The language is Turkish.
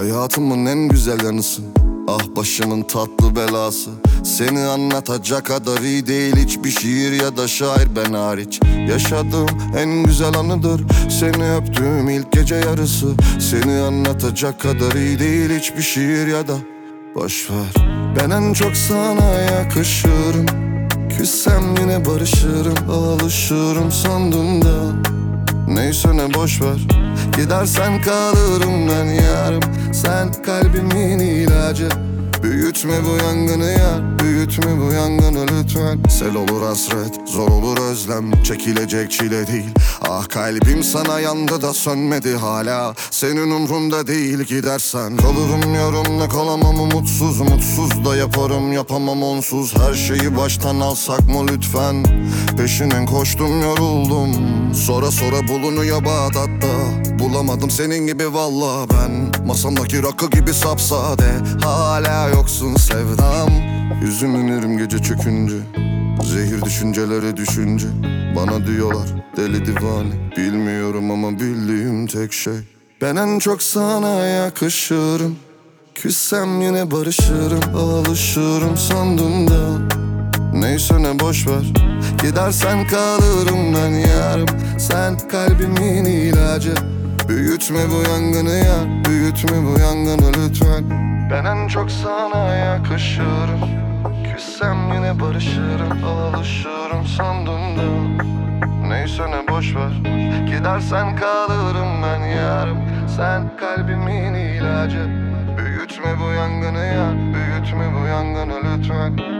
Hayatımın en güzel yanısı, ah başımın tatlı belası. Seni anlatacak kadar iyi değil hiçbir şiir ya da şair ben hariç. Yaşadığım en güzel anıdır seni öptüğüm ilk gece yarısı. Seni anlatacak kadar iyi değil hiçbir şiir ya da boşver. Ben en çok sana yakışırım, küssem yine barışırım, alışırım sandım da. Neyse ne boşver, gidersen kalırım ben yarım. Sen kalbimin ilacı, büyütme bu yangını yar, büyütme bu yangını lütfen. Sel olur hasret, zor olur özlem, çekilecek çile değil. Ah kalbim sana yandı da sönmedi hala. Senin umrunda değil gidersen. Kalırım yarımda kalamam umutsuz, mutsuz da yaparım yapamam onsuz. Her şeyi baştan alsak mı lütfen? Peşinden koştum yoruldum, sonra sonra bulunuyor Bağdat'ta. Bulamadım senin gibi valla ben, masamdaki rakı gibi sapsade. Hala yoksun sevdam, yüzüm inirim gece çökünce. Zehir düşünceleri düşünce, bana diyorlar deli divane. Bilmiyorum ama bildiğim tek şey, ben en çok sana yakışırım, küssem yine barışırım, alışırım sandım da. Neyse ne boşver, gidersen kalırım ben yarım. Sen kalbimin ilacı, büyütme bu yangını yar, büyütme bu yangını lütfen. Ben en çok sana yakışırım, küssem yine barışırım, alışırım sandım da. Neyse ne boşver, gidersen kalırım ben yarım. Sen kalbimin ilacı, büyütme bu yangını yar, büyütme bu yangını lütfen.